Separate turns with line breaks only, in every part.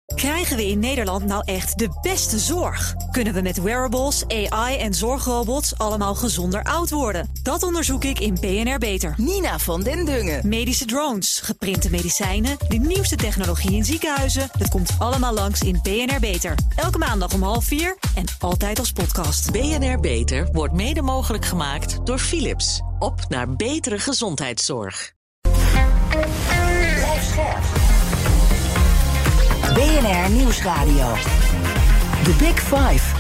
Krijgen we in Nederland nou echt de beste zorg? Kunnen we met wearables, AI en zorgrobots allemaal gezonder oud worden? Dat onderzoek ik in BNR Beter.
Nina van den Dungen.
Medische drones, geprinte medicijnen, de nieuwste technologie in ziekenhuizen. Het komt allemaal langs in BNR Beter. Elke maandag om 3:30 en altijd als podcast.
BNR Beter wordt mede mogelijk gemaakt door Philips. Op naar betere gezondheidszorg.
BNR Nieuwsradio. The Big Five.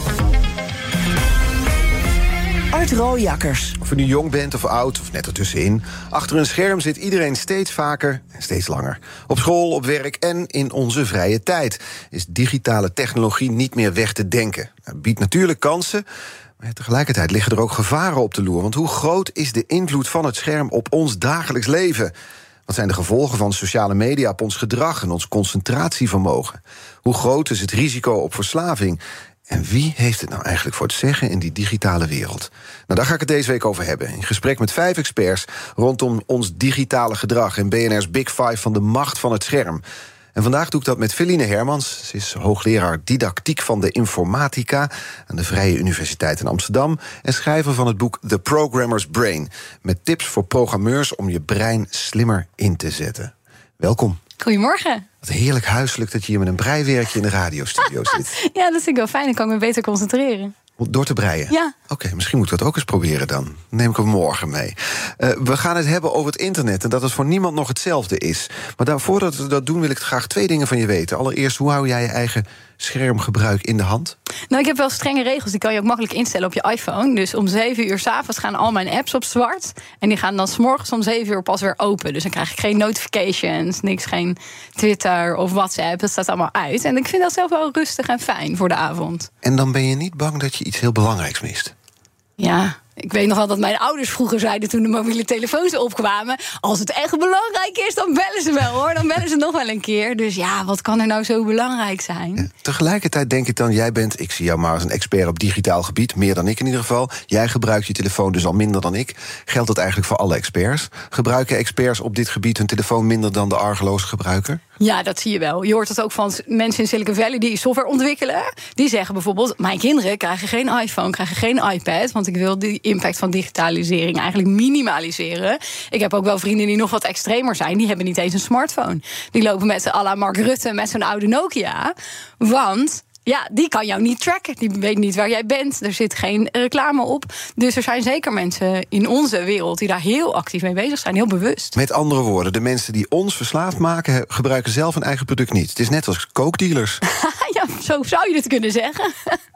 Art Rooijakkers.
Of je nu jong bent of oud of net ertussenin, achter een scherm zit iedereen steeds vaker en steeds langer. Op school, op werk en in onze vrije tijd is digitale technologie niet meer weg te denken. Het biedt natuurlijk kansen, maar tegelijkertijd liggen er ook gevaren op de loer. Want hoe groot is de invloed van het scherm op ons dagelijks leven? Wat zijn de gevolgen van sociale media op ons gedrag en ons concentratievermogen? Hoe groot is het risico op verslaving? En wie heeft het nou eigenlijk voor het zeggen in die digitale wereld? Nou, daar ga ik het deze week over hebben. In gesprek met 5 experts rondom ons digitale gedrag en BNR's Big Five van de macht van het scherm. En vandaag doe ik dat met Feline Hermans. Ze is hoogleraar didactiek van de informatica aan de Vrije Universiteit in Amsterdam en schrijver van het boek The Programmer's Brain, met tips voor programmeurs om je brein slimmer in te zetten. Welkom.
Goedemorgen.
Wat heerlijk huiselijk dat je hier met een breiwerkje in de radiostudio zit.
Ja, dat vind ik wel fijn. Dan kan ik me beter concentreren.
Door te breien?
Ja.
Oké, misschien moet ik dat ook eens proberen dan. Dan neem ik hem morgen mee. We gaan het hebben over het internet en dat het voor niemand nog hetzelfde is. Maar voordat we dat doen wil ik graag 2 dingen van je weten. Allereerst, hoe hou jij je eigen schermgebruik in de hand?
Nou, ik heb wel strenge regels. Die kan je ook makkelijk instellen op je iPhone. Dus om 7 uur 's avonds gaan al mijn apps op zwart. En die gaan dan 's morgens om 7 uur pas weer open. Dus dan krijg ik geen notifications, niks, geen Twitter of WhatsApp. Dat staat allemaal uit. En ik vind dat zelf wel rustig en fijn voor de avond.
En dan ben je niet bang dat je iets heel belangrijks mist?
Ja, ik weet nog wel dat mijn ouders vroeger zeiden toen de mobiele telefoons opkwamen: als het echt belangrijk is, dan bellen ze wel, hoor. Dan bellen ze nog wel een keer. Dus ja, wat kan er nou zo belangrijk zijn?
Ja, tegelijkertijd denk ik dan, ik zie jou maar als een expert op digitaal gebied, meer dan ik in ieder geval. Jij gebruikt je telefoon dus al minder dan ik. Geldt dat eigenlijk voor alle experts? Gebruiken experts op dit gebied hun telefoon minder dan de argeloze gebruiker?
Ja, dat zie je wel. Je hoort het ook van mensen in Silicon Valley die software ontwikkelen. Die zeggen bijvoorbeeld: mijn kinderen krijgen geen iPhone, krijgen geen iPad, want ik wil die impact van digitalisering eigenlijk minimaliseren. Ik heb ook wel vrienden die nog wat extremer zijn. Die hebben niet eens een smartphone. Die lopen met à la Mark Rutte met zo'n oude Nokia. Want ja, die kan jou niet tracken. Die weet niet waar jij bent. Er zit geen reclame op. Dus er zijn zeker mensen in onze wereld die daar heel actief mee bezig zijn. Heel bewust.
Met andere woorden, de mensen die ons verslaafd maken gebruiken zelf een eigen product niet. Het is net als coke-dealers.
Ja, zo zou je het kunnen zeggen.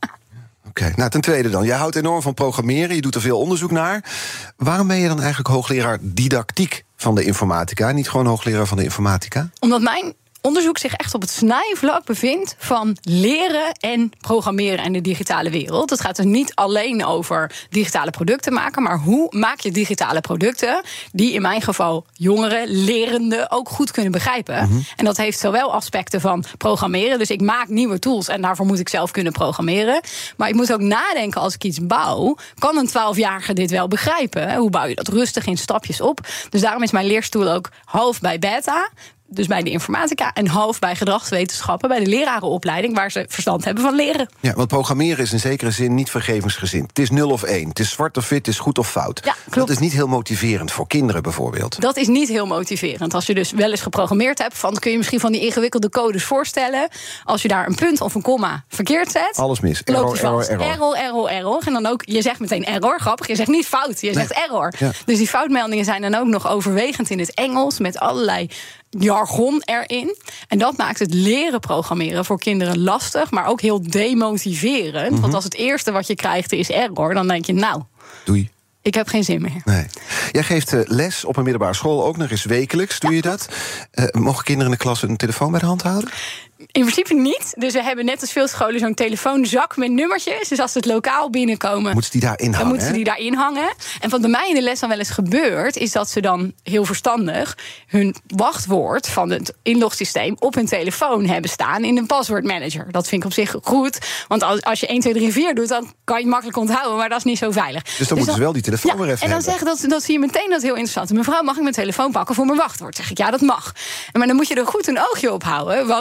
Oké, nou ten tweede dan. Jij houdt enorm van programmeren, je doet er veel onderzoek naar. Waarom ben je dan eigenlijk hoogleraar didactiek van de informatica, niet gewoon hoogleraar van de informatica?
Omdat mijn onderzoek zich echt op het snijvlak bevindt van leren en programmeren in de digitale wereld. Het gaat dus niet alleen over digitale producten maken, maar hoe maak je digitale producten die in mijn geval jongeren, lerenden ook goed kunnen begrijpen. Mm-hmm. En dat heeft zowel aspecten van programmeren, dus ik maak nieuwe tools en daarvoor moet ik zelf kunnen programmeren. Maar ik moet ook nadenken als ik iets bouw, kan een 12-jarige dit wel begrijpen? Hoe bouw je dat rustig in stapjes op? Dus daarom is mijn leerstoel ook half bij Beta, dus bij de informatica, en half bij gedragswetenschappen, bij de lerarenopleiding, waar ze verstand hebben van leren.
Ja, want programmeren is in zekere zin niet vergevingsgezind. Het is 0 of 1. Het is zwart of wit, het is goed of fout.
Ja, klopt.
Dat is niet heel motiverend voor kinderen bijvoorbeeld.
Dat is niet heel motiverend. Als je dus wel eens geprogrammeerd hebt, kun je misschien van die ingewikkelde codes voorstellen. Als je daar een punt of een komma verkeerd zet,
alles mis.
Error. En dan ook, je zegt meteen error, grappig. Je zegt niet fout, je zegt error. Ja. Dus die foutmeldingen zijn dan ook nog overwegend in het Engels, met allerlei jargon erin. En dat maakt het leren programmeren voor kinderen lastig, maar ook heel demotiverend. Mm-hmm. Want als het eerste wat je krijgt is error, dan denk je, nou,
doei.
Ik heb geen zin meer.
Nee. Jij geeft les op een middelbare school, ook nog eens wekelijks. Doe je dat? Mogen kinderen in de klas een telefoon bij de hand houden?
In principe niet. Dus we hebben net als veel scholen zo'n telefoonzak met nummertjes. Dus als ze het lokaal binnenkomen,
moeten ze die daarin hangen?
Dan moeten ze die daarin hangen. En wat bij mij in de les dan wel eens gebeurt, is dat ze dan heel verstandig hun wachtwoord van het inlogsysteem op hun telefoon hebben staan in een paswoordmanager. Dat vind ik op zich goed. Want als je 1, 2, 3, 4 doet, dan kan je het makkelijk onthouden, maar dat is niet zo veilig.
Dus dan moeten ze wel die telefoon weer even
en dan
hebben.
zeggen dat zie je meteen dat heel interessant. Mevrouw, mag ik mijn telefoon pakken voor mijn wachtwoord? Zeg ik, ja, dat mag. Maar dan moet je er goed een oogje op houden, want bewust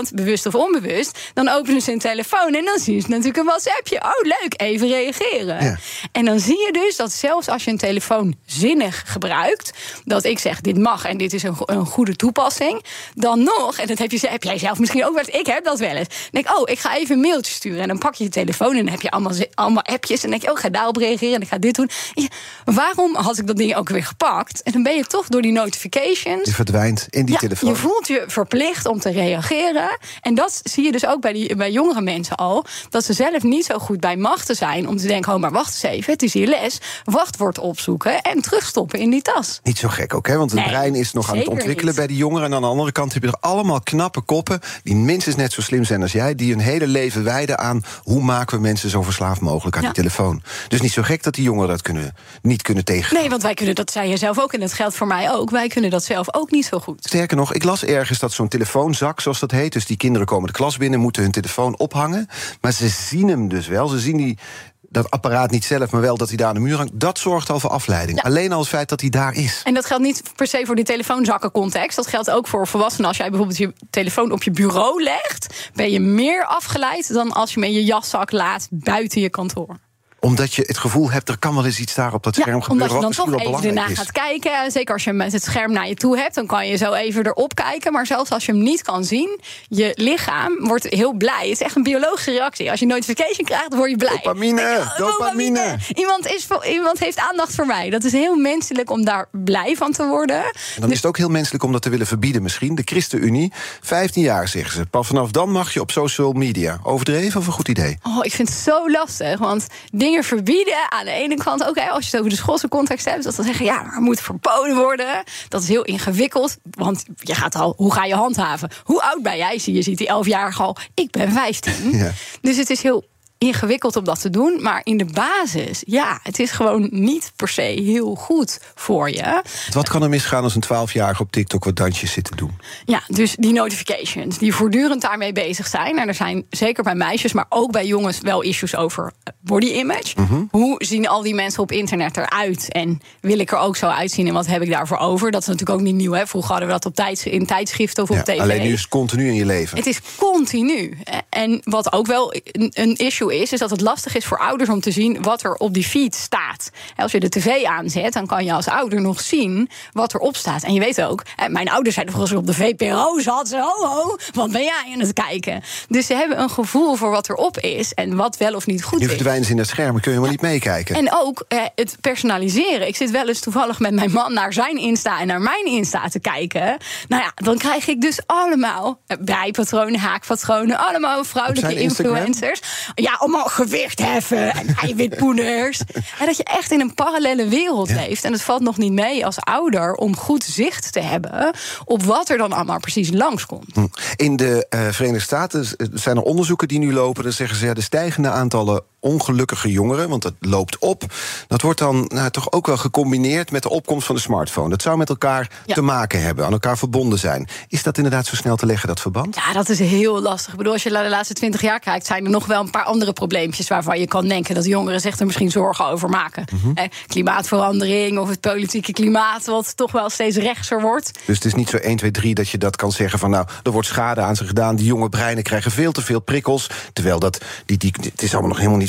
bewust of onbewust, dan openen ze een telefoon en dan zien ze natuurlijk een WhatsAppje. Oh, leuk, even reageren. Ja. En dan zie je dus dat zelfs als je een telefoon zinnig gebruikt, dat ik zeg, dit mag en dit is een goede toepassing, dan nog, en dat heb jij zelf misschien ook wel eens, ik heb dat wel eens, dan denk ik, ik ga even een mailtje sturen. En dan pak je je telefoon en dan heb je allemaal appjes. En dan denk je, ik ga daarop reageren en ik ga dit doen. Waarom had ik dat ding ook weer gepakt? En dan ben je toch door die notifications,
je verdwijnt in die telefoon.
Je voelt je verplicht om te reageren. En dat zie je dus ook bij jongere mensen al, dat ze zelf niet zo goed bij machten zijn om te denken, maar wacht eens even, het is hier les. Wachtwoord opzoeken en terugstoppen in die tas.
Niet zo gek ook, hè? Want het brein is nog aan het ontwikkelen bij die jongeren. En aan de andere kant heb je er allemaal knappe koppen die minstens net zo slim zijn als jij, die hun hele leven wijden aan hoe maken we mensen zo verslaafd mogelijk aan die telefoon. Dus niet zo gek dat die jongeren dat niet kunnen tegengaan.
Nee, want wij kunnen, dat zei je zelf ook en dat geldt voor mij ook, wij kunnen dat zelf ook niet zo goed.
Sterker nog, ik las ergens dat zo'n telefoonzak, zoals dat heet, dus die kinderen komen de klas binnen, moeten hun telefoon ophangen, maar ze zien hem dus wel, ze zien dat apparaat niet zelf, maar wel dat hij daar aan de muur hangt. Dat zorgt al voor afleiding. Ja. Alleen al het feit dat hij daar is.
En dat geldt niet per se voor die telefoonzakkencontext. Dat geldt ook voor volwassenen. Als jij bijvoorbeeld je telefoon op je bureau legt, ben je meer afgeleid dan als je hem in je jaszak laat buiten je kantoor.
Omdat je het gevoel hebt, er kan wel eens iets daar op dat scherm gebeuren.
Omdat je dan toch even ernaar gaat kijken. Zeker als je met het scherm naar je toe hebt, dan kan je zo even erop kijken. Maar zelfs als je hem niet kan zien, je lichaam wordt heel blij. Het is echt een biologische reactie. Als je een notification krijgt, word je blij.
Dopamine.
Iemand heeft aandacht voor mij. Dat is heel menselijk om daar blij van te worden.
En dan is het ook heel menselijk om dat te willen verbieden misschien. De ChristenUnie, 15 jaar zeggen ze. Pas vanaf dan mag je op social media. Overdreven of een goed idee?
Ik vind het zo lastig, want dingen verbieden aan de ene kant ook, als je het over de schoolse context hebt, dat dan zeggen, maar het moet verboden worden. Dat is heel ingewikkeld, want je gaat hoe ga je handhaven? Hoe oud ben jij? Je ziet die 11-jarige al, ik ben 15. Ja. Dus het is heel ingewikkeld om dat te doen, maar in de basis, het is gewoon niet per se heel goed voor je.
Wat kan er misgaan als een 12-jarige op TikTok wat dansjes zit te doen?
Ja, dus die notifications, die voortdurend daarmee bezig zijn. En er zijn zeker bij meisjes, maar ook bij jongens wel issues over body image. Mm-hmm. Hoe zien al die mensen op internet eruit? En wil ik er ook zo uitzien en wat heb ik daarvoor over? Dat is natuurlijk ook niet nieuw, hè? Vroeger hadden we dat in tijdschriften of op tv.
Alleen nu is het continu in je leven.
Het is continu. En wat ook wel een issue is dat het lastig is voor ouders om te zien wat er op die feed staat. Als je de tv aanzet, dan kan je als ouder nog zien wat erop staat. En je weet ook, mijn ouders zeiden vroeger als ik op de VPRO zat, wat ben jij aan het kijken? Dus ze hebben een gevoel voor wat erop is en wat wel of niet goed is.
Nu verdwijnen ze in het scherm, kun je maar niet meekijken.
En ook het personaliseren. Ik zit wel eens toevallig met mijn man naar zijn Insta en naar mijn Insta te kijken. Dan krijg ik dus allemaal breipatronen, haakpatronen, allemaal vrouwelijke influencers. Ja, allemaal gewicht heffen en eiwitpoeders. En dat je echt in een parallele wereld leeft. En het valt nog niet mee als ouder om goed zicht te hebben op wat er dan allemaal precies langskomt.
In de Verenigde Staten zijn er onderzoeken die nu lopen. Dan zeggen ze de stijgende aantallen ongelukkige jongeren, want dat loopt op. Dat wordt dan toch ook wel gecombineerd met de opkomst van de smartphone. Dat zou met elkaar te maken hebben, aan elkaar verbonden zijn. Is dat inderdaad zo snel te leggen, dat verband?
Ja, dat is heel lastig. Ik bedoel, als je naar de laatste 20 jaar kijkt, zijn er nog wel een paar andere probleempjes waarvan je kan denken dat jongeren zich er misschien zorgen over maken. Mm-hmm. Klimaatverandering of het politieke klimaat, wat toch wel steeds rechtser wordt.
Dus het is niet zo 1, 2, 3 dat je dat kan zeggen van er wordt schade aan ze gedaan. Die jonge breinen krijgen veel te veel prikkels. Terwijl het is allemaal nog helemaal niet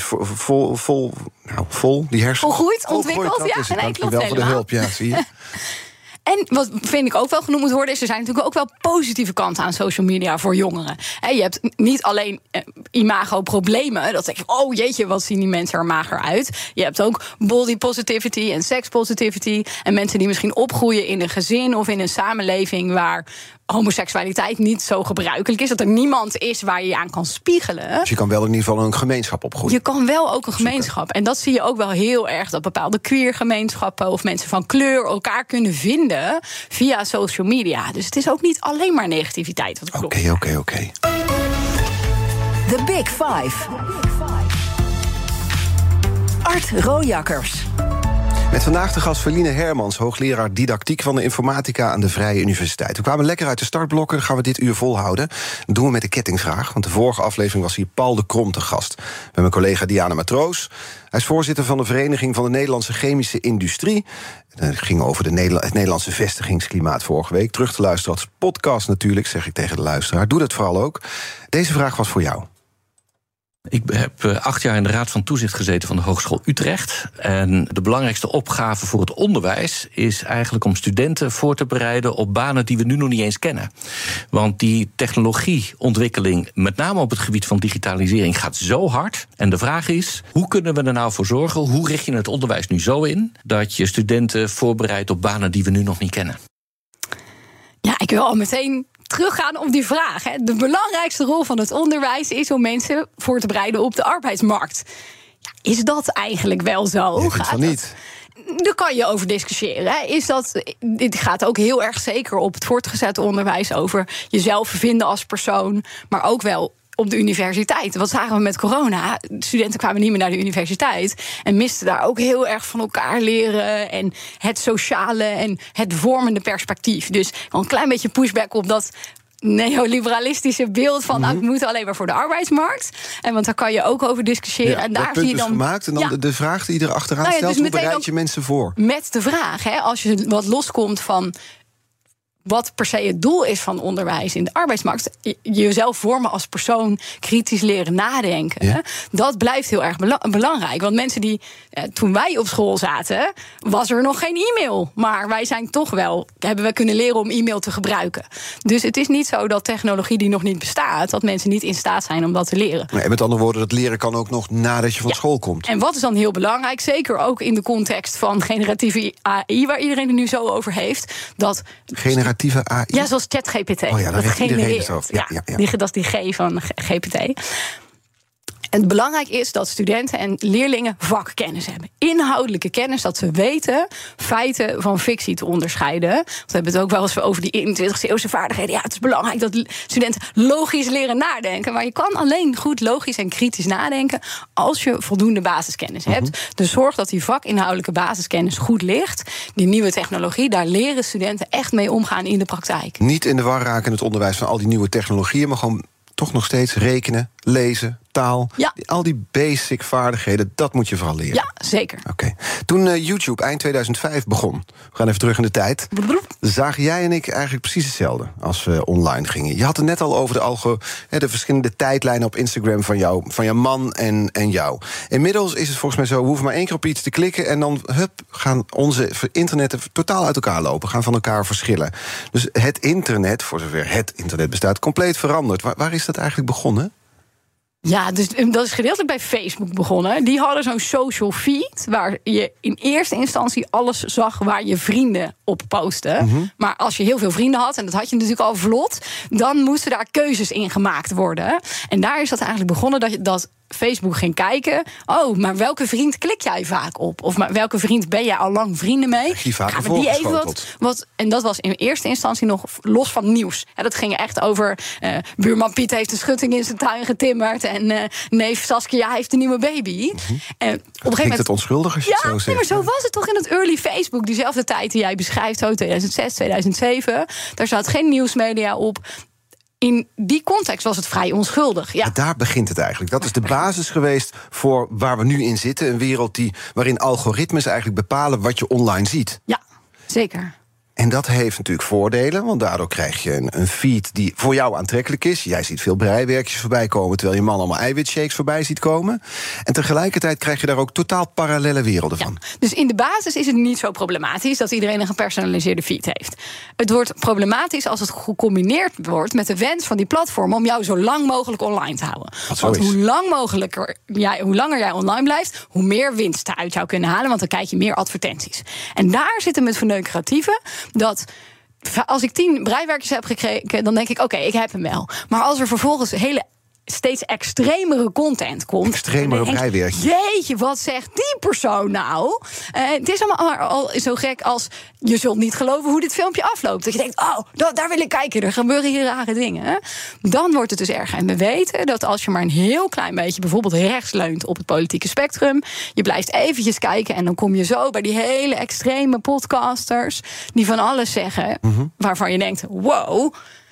vol, die hersenen.
Volgroeid, ontwikkeld,
Dank je wel voor de hulp, zie je.
En wat vind ik ook wel genoemd moet worden, is er zijn natuurlijk ook wel positieve kanten aan social media voor jongeren. Je hebt niet alleen imago-problemen, dat denk je, jeetje, wat zien die mensen er mager uit. Je hebt ook body positivity en sex positivity. En mensen die misschien opgroeien in een gezin of in een samenleving waar homoseksualiteit niet zo gebruikelijk is. Dat er niemand is waar je aan kan spiegelen.
Dus je kan wel in ieder geval een gemeenschap opgroeien.
Je kan wel ook een gemeenschap. En dat zie je ook wel heel erg, dat bepaalde queergemeenschappen of mensen van kleur elkaar kunnen vinden via social media. Dus het is ook niet alleen maar negativiteit.
Oké.
The Big Five. Art Rojakkers.
Met vandaag de gast Feline Hermans, hoogleraar didactiek van de informatica aan de Vrije Universiteit. We kwamen lekker uit de startblokken, dan gaan we dit uur volhouden. Dat doen we met de kettingvraag, want de vorige aflevering was hier Paul de Krom te gast. Met mijn collega Diana Matroos. Hij is voorzitter van de Vereniging van de Nederlandse Chemische Industrie. Het ging over het Nederlandse vestigingsklimaat vorige week. Terug te luisteren als podcast natuurlijk, zeg ik tegen de luisteraar. Doe dat vooral ook. Deze vraag was voor jou.
Ik heb 8 jaar in de Raad van Toezicht gezeten van de Hogeschool Utrecht. En de belangrijkste opgave voor het onderwijs is eigenlijk om studenten voor te bereiden op banen die we nu nog niet eens kennen. Want die technologieontwikkeling, met name op het gebied van digitalisering, gaat zo hard. En de vraag is, hoe kunnen we er nou voor zorgen? Hoe richt je het onderwijs nu zo in dat je studenten voorbereidt op banen die we nu nog niet kennen?
Ja, ik wil al meteen teruggaan op die vraag. Hè. De belangrijkste rol van het onderwijs is om mensen voor te bereiden op de arbeidsmarkt. Ja, is dat eigenlijk wel zo?
Ik vind van niet.
Daar kan je over discussiëren. Hè. Dit gaat ook heel erg zeker op het voortgezet onderwijs over jezelf vinden als persoon, maar ook wel op de universiteit. Wat zagen we met corona? Studenten kwamen niet meer naar de universiteit en misten daar ook heel erg van elkaar leren en het sociale en het vormende perspectief. Dus wel een klein beetje pushback op dat neoliberalistische beeld van nou, we moeten alleen maar voor de arbeidsmarkt. En want daar kan je ook over discussiëren.
Ja,
en daar
punt
zie je
is
dan
gemaakt. En dan de vraag die er achteraan stelt, dus hoe bereid je mensen voor?
Met de vraag, hè, als je wat loskomt van wat per se het doel is van onderwijs in de arbeidsmarkt, jezelf vormen als persoon, kritisch leren nadenken,
ja,
dat blijft heel erg belangrijk. Want mensen die, toen wij op school zaten, was er nog geen e-mail. Maar wij zijn toch wel, hebben we kunnen leren om e-mail te gebruiken. Dus het is niet zo dat technologie die nog niet bestaat, dat mensen niet in staat zijn om dat te leren.
Nee, met andere woorden, dat leren kan ook nog nadat je van school komt.
En wat is dan heel belangrijk, zeker ook in de context van generatieve AI, waar iedereen het nu zo over heeft, dat
generatieve AI?
Ja, zoals ChatGPT.
Oh ja, daar heeft iedereen het over. Ja.
Dat is die G van GPT. En het belangrijk is dat studenten en leerlingen vakkennis hebben. Inhoudelijke kennis, dat ze weten feiten van fictie te onderscheiden. Want we hebben het ook wel eens over die 21e-eeuwse vaardigheden. Ja, het is belangrijk dat studenten logisch leren nadenken. Maar je kan alleen goed logisch en kritisch nadenken als je voldoende basiskennis hebt. Dus zorg dat die vakinhoudelijke basiskennis goed ligt. Die nieuwe technologie, daar leren studenten echt mee omgaan in de praktijk.
Niet in de war raken in het onderwijs van al die nieuwe technologieën, maar gewoon toch nog steeds rekenen, lezen, taal.
Ja.
Al die basic vaardigheden, dat moet je vooral leren.
Ja, zeker.
Oké. Toen YouTube eind 2005 begon, we gaan even terug in de tijd, zagen jij en ik eigenlijk precies hetzelfde als we online gingen. Je had het net al over de verschillende tijdlijnen op Instagram van jouw man en jou. Inmiddels is het volgens mij zo, we hoeven maar 1 keer op iets te klikken en dan gaan onze internetten totaal uit elkaar lopen, gaan van elkaar verschillen. Dus het internet, voor zover het internet bestaat, compleet veranderd. Waar is dat eigenlijk begonnen?
Ja, dus dat is gedeeltelijk bij Facebook begonnen. Die hadden zo'n social feed waar je in eerste instantie alles zag waar je vrienden op posten. Maar als je heel veel vrienden had, en dat had je natuurlijk al vlot, dan moesten daar keuzes in gemaakt worden. En daar is dat eigenlijk begonnen dat Facebook ging kijken. Oh, maar welke vriend klik jij vaak op? Of maar welke vriend ben jij al lang vrienden mee?
Gaan we die even
wat? En dat was in eerste instantie nog los van nieuws. Ja, dat ging echt over buurman Piet heeft een schutting in zijn tuin getimmerd en neef Saskia heeft een nieuwe baby. En op een gegeven moment
het onschuldig als je het zo zegt.
Nee, maar zo was het toch in het early Facebook, diezelfde tijd die jij beschrijft, zo 2006, 2007. Daar zat geen nieuwsmedia op. In die context was het vrij onschuldig. Ja.
Maar daar begint het eigenlijk. Dat is de basis geweest voor waar we nu in zitten. Een wereld waarin algoritmes eigenlijk bepalen wat je online ziet.
Ja, zeker.
En dat heeft natuurlijk voordelen, want daardoor krijg je een feed die voor jou aantrekkelijk is. Jij ziet veel breiwerkjes voorbij komen, terwijl je man allemaal eiwitshakes voorbij ziet komen. En tegelijkertijd krijg je daar ook totaal parallele werelden van.
Ja, dus in de basis is het niet zo problematisch dat iedereen een gepersonaliseerde feed heeft. Het wordt problematisch als het gecombineerd wordt met de wens van die platformen om jou zo lang mogelijk online te houden. Want hoe langer jij online blijft, hoe meer winst uit jou kunnen halen, want dan krijg je meer advertenties. En daar zitten met verneukeratieve dat als ik 10 breiwerkjes heb gekregen, dan denk ik, oké, ik heb hem wel. Maar als er vervolgens hele steeds extremere content komt.
Extremere breiwerkjes.
Jeetje, wat zegt die persoon nou? Het is allemaal al zo gek als... je zult niet geloven hoe dit filmpje afloopt. Dat je denkt, daar wil ik kijken. Er gebeuren hier rare dingen. Dan wordt het dus erg. En we weten dat als je maar een heel klein beetje... bijvoorbeeld rechts leunt op het politieke spectrum... je blijft eventjes kijken en dan kom je zo... bij die hele extreme podcasters... die van alles zeggen, waarvan je denkt... wow...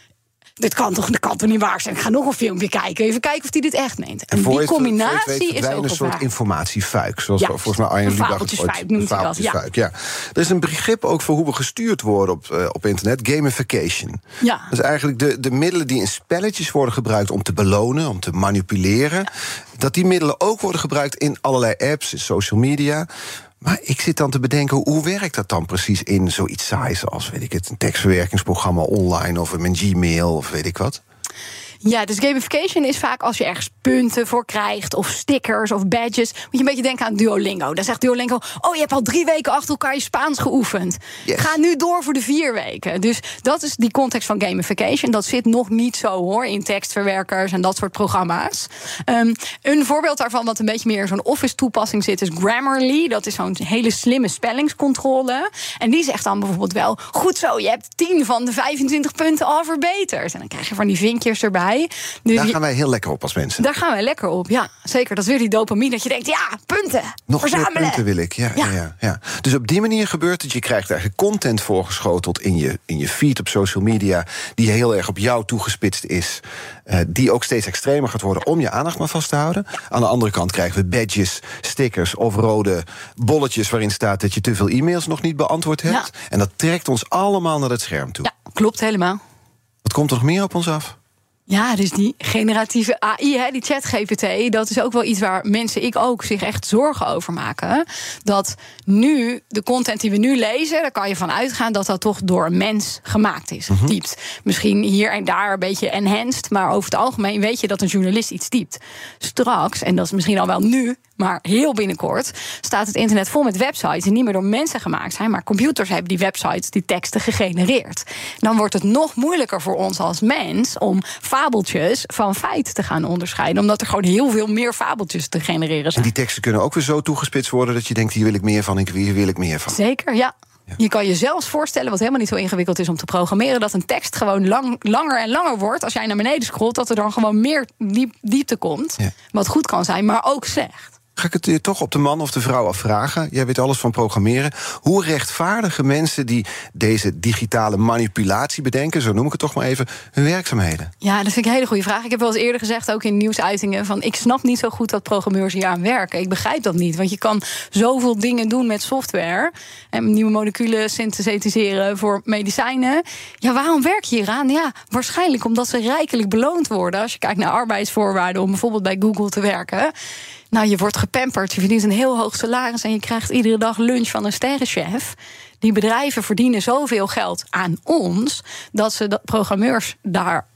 Dat kan toch niet waar zijn? Ik ga nog een filmpje kijken. Even kijken of hij dit echt meent. En die combinatie is ook
een soort informatiefuik. Zoals volgens mij Arjen Lubach
fabeltjesfuik noemt hij dat.
Ja. Er is een begrip ook voor hoe we gestuurd worden op internet. Gamification.
Ja.
Dat is eigenlijk de middelen die in spelletjes worden gebruikt... om te belonen, om te manipuleren. Ja. Dat die middelen ook worden gebruikt in allerlei apps, in social media... Maar ik zit dan te bedenken, hoe werkt dat dan precies in zoiets saais als, weet ik het, een tekstverwerkingsprogramma online of mijn Gmail of weet ik wat?
Ja, dus gamification is vaak als je ergens punten voor krijgt... of stickers of badges. Moet je een beetje denken aan Duolingo. Dan zegt Duolingo, je hebt al 3 weken achter elkaar je Spaans geoefend. Yes. Ga nu door voor de 4 weken. Dus dat is die context van gamification. Dat zit nog niet zo, hoor, in tekstverwerkers en dat soort programma's. Een voorbeeld daarvan, wat een beetje meer in zo'n Office-toepassing zit... is Grammarly. Dat is zo'n hele slimme spellingscontrole. En die zegt dan bijvoorbeeld wel... goed zo, je hebt 10 van de 25 punten al verbeterd. En dan krijg je van die vinkjes erbij. Dus
daar gaan wij heel lekker op als mensen.
Daar gaan wij lekker op, ja. Zeker, dat is weer die dopamine. Dat je denkt, punten,
nog
verzamelen.
Meer punten wil ik, ja. Dus op die manier gebeurt het. Je krijgt eigenlijk content voorgeschoteld in je feed op social media... die heel erg op jou toegespitst is. Die ook steeds extremer gaat worden om je aandacht maar vast te houden. Aan de andere kant krijgen we badges, stickers of rode bolletjes... waarin staat dat je te veel e-mails nog niet beantwoord hebt. Ja. En dat trekt ons allemaal naar het scherm toe.
Ja, klopt helemaal.
Wat komt er nog meer op ons af?
Ja, dus die generatieve AI, die ChatGPT... dat is ook wel iets waar mensen, ik ook, zich echt zorgen over maken. Dat nu, de content die we nu lezen... daar kan je van uitgaan dat dat toch door een mens gemaakt is. Typt. Misschien hier en daar een beetje enhanced... maar over het algemeen weet je dat een journalist iets typt. Straks, en dat is misschien al wel nu... maar heel binnenkort staat het internet vol met websites... die niet meer door mensen gemaakt zijn... maar computers hebben die websites, die teksten gegenereerd. Dan wordt het nog moeilijker voor ons als mens... om fabeltjes van feit te gaan onderscheiden. Omdat er gewoon heel veel meer fabeltjes te genereren zijn.
En die teksten kunnen ook weer zo toegespitst worden... dat je denkt, hier wil ik meer van, hier wil ik meer van.
Zeker, ja. Je kan je zelfs voorstellen, wat helemaal niet zo ingewikkeld is om te programmeren... dat een tekst gewoon langer en langer wordt. Als jij naar beneden scrolt, dat er dan gewoon meer diepte komt. Ja. Wat goed kan zijn, maar ook slecht.
Ga ik het je toch op de man of de vrouw afvragen? Jij weet alles van programmeren. Hoe rechtvaardigen mensen die deze digitale manipulatie bedenken... zo noem ik het toch maar even, hun werkzaamheden?
Ja, dat vind ik een hele goede vraag. Ik heb wel eens eerder gezegd, ook in nieuwsuitingen... van ik snap niet zo goed dat programmeurs hier aan werken. Ik begrijp dat niet, want je kan zoveel dingen doen met software... en nieuwe moleculen synthetiseren voor medicijnen. Ja, waarom werk je hier aan? Ja, waarschijnlijk omdat ze rijkelijk beloond worden... als je kijkt naar arbeidsvoorwaarden om bijvoorbeeld bij Google te werken... Nou, je wordt gepamperd, je verdient een heel hoog salaris... en je krijgt iedere dag lunch van een sterrenchef. Die bedrijven verdienen zoveel geld aan ons... dat ze de programmeurs daar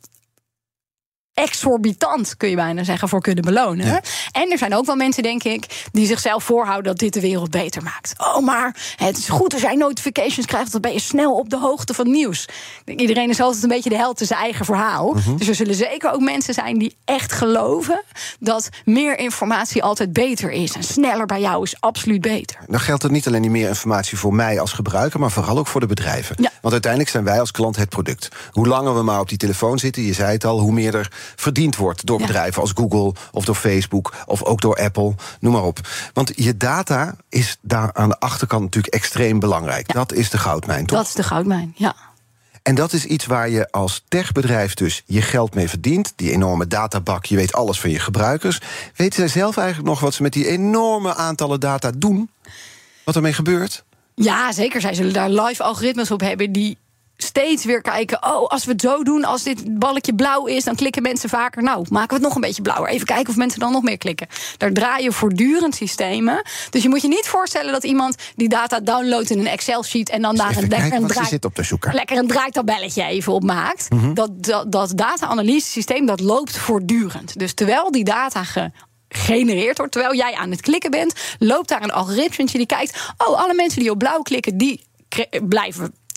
exorbitant, kun je bijna zeggen, voor kunnen belonen. Ja. En er zijn ook wel mensen, denk ik, die zichzelf voorhouden dat dit de wereld beter maakt. Maar het is goed als jij notifications krijgt, dan ben je snel op de hoogte van nieuws. Iedereen is altijd een beetje de held in zijn eigen verhaal. Dus er zullen zeker ook mensen zijn die echt geloven dat meer informatie altijd beter is. En sneller bij jou is absoluut beter.
Dan geldt het niet alleen die meer informatie voor mij als gebruiker, maar vooral ook voor de bedrijven. Ja. Want uiteindelijk zijn wij als klant het product. Hoe langer we maar op die telefoon zitten, je zei het al, hoe meer er verdiend wordt door bedrijven als Google of door Facebook of ook door Apple, noem maar op. Want je data is daar aan de achterkant natuurlijk extreem belangrijk. Ja. Dat is de goudmijn, toch?
Dat is de goudmijn, ja.
En dat is iets waar je als techbedrijf dus je geld mee verdient. Die enorme databak, je weet alles van je gebruikers. Weten zij zelf eigenlijk nog wat ze met die enorme aantallen data doen? Wat ermee gebeurt?
Ja, zeker. Zij zullen daar live algoritmes op hebben die steeds weer kijken, als we het zo doen, als dit balletje blauw is, dan klikken mensen vaker. Nou, maken we het nog een beetje blauwer. Even kijken of mensen dan nog meer klikken. Daar draaien voortdurend systemen. Dus je moet je niet voorstellen dat iemand die data downloadt in een Excel-sheet en dan daar lekker een draaitabelletje even op maakt. Dat data-analyse-systeem, dat loopt voortdurend. Dus terwijl die data gegenereerd wordt, terwijl jij aan het klikken bent, loopt daar een algoritme die kijkt, alle mensen die op blauw klikken, die blijven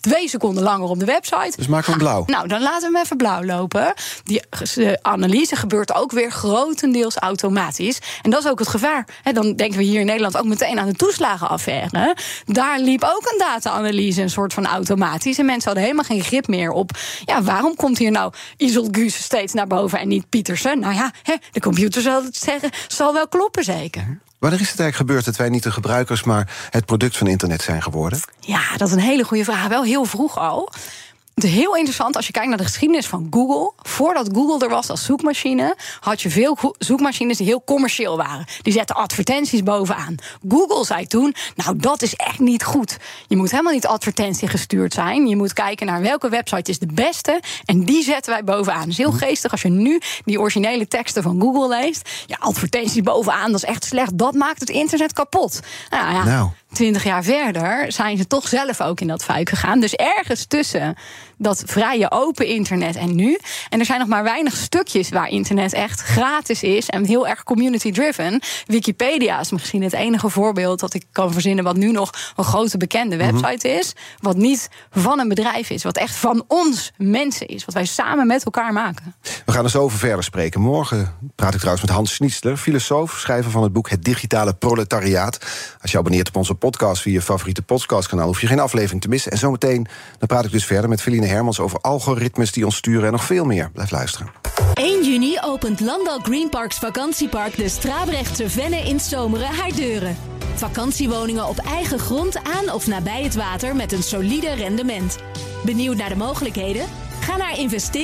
2 seconden langer op de website.
Dus maak hem blauw.
Nou, dan laten we hem even blauw lopen. Die analyse gebeurt ook weer grotendeels automatisch. En dat is ook het gevaar. Dan denken we hier in Nederland ook meteen aan de toeslagenaffaire. Daar liep ook een data-analyse een soort van automatisch. En mensen hadden helemaal geen grip meer op... waarom komt hier nou Isolguus steeds naar boven en niet Pietersen? Nou ja, de computer zal het zeggen, zal wel kloppen zeker.
Wanneer is het eigenlijk gebeurd dat wij niet de gebruikers, maar het product van internet zijn geworden?
Ja, dat is een hele goede vraag. Wel heel vroeg al. Het is heel interessant als je kijkt naar de geschiedenis van Google. Voordat Google er was als zoekmachine, had je veel zoekmachines die heel commercieel waren. Die zetten advertenties bovenaan. Google zei toen, nou dat is echt niet goed. Je moet helemaal niet advertentiegestuurd zijn. Je moet kijken naar welke website is de beste. En die zetten wij bovenaan. Het is heel geestig als je nu die originele teksten van Google leest. Ja, advertenties bovenaan, dat is echt slecht. Dat maakt het internet kapot. Nou. 20 jaar verder zijn ze toch zelf ook in dat fuik gegaan. Dus ergens tussen dat vrije open internet en nu. En er zijn nog maar weinig stukjes waar internet echt gratis is en heel erg community-driven. Wikipedia is misschien het enige voorbeeld dat ik kan verzinnen wat nu nog een grote bekende website is. Wat niet van een bedrijf is, wat echt van ons mensen is. Wat wij samen met elkaar maken.
We gaan er zo over verder spreken. Morgen praat ik trouwens met Hans Schnitzler, filosoof, schrijver van het boek Het Digitale Proletariaat. Als je abonneert op onze podcast via je favoriete podcastkanaal, hoef je geen aflevering te missen. En zometeen dan praat ik dus verder met Feline Hermans over algoritmes die ons sturen en nog veel meer. Blijf luisteren.
1 juni opent Landal Greenparks vakantiepark de Strabrechtse Venne in Zomeren haar deuren. Vakantiewoningen op eigen grond aan of nabij het water met een solide rendement. Benieuwd naar de mogelijkheden? Ga naar